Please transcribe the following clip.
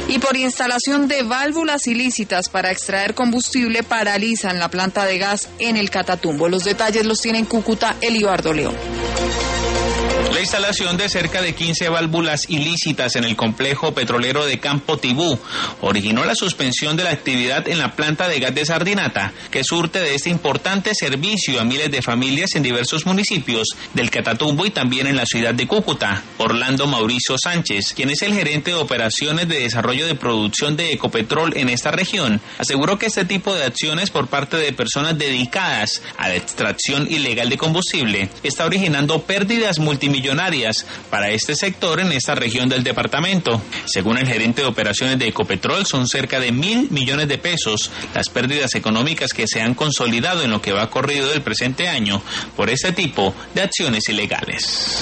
Y por instalación de válvulas ilícitas para extraer combustible paralizan la planta de gas en el Catatumbo. Los detalles los tiene en Cúcuta Elibardo León. La instalación de cerca de 15 válvulas ilícitas en el complejo petrolero de Campo Tibú originó la suspensión de la actividad en la planta de gas de Sardinata, que surte de este importante servicio a miles de familias en diversos municipios del Catatumbo y también en la ciudad de Cúcuta. Orlando Mauricio Sánchez, quien es el gerente de operaciones de desarrollo de producción de Ecopetrol en esta región, aseguró que este tipo de acciones por parte de personas dedicadas a la extracción ilegal de combustible está originando pérdidas multimillonarias para este sector en esta región del departamento. Según el gerente de operaciones de Ecopetrol, son cerca de 1.000 millones de pesos las pérdidas económicas que se han consolidado en lo que va corrido del presente año por este tipo de acciones ilegales.